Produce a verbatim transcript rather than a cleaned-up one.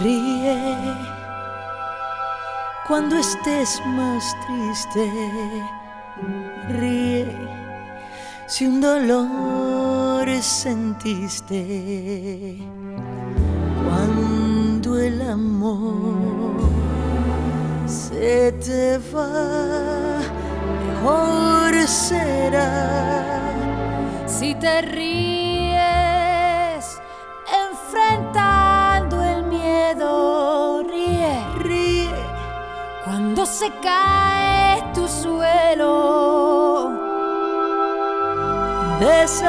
Ríe cuando estés más triste. Ríe si un dolor sentiste. Cuando el amor se te va, mejor será si te ríes enfrentando el miedo. Ríe, ríe cuando se cae tu suelo. de esa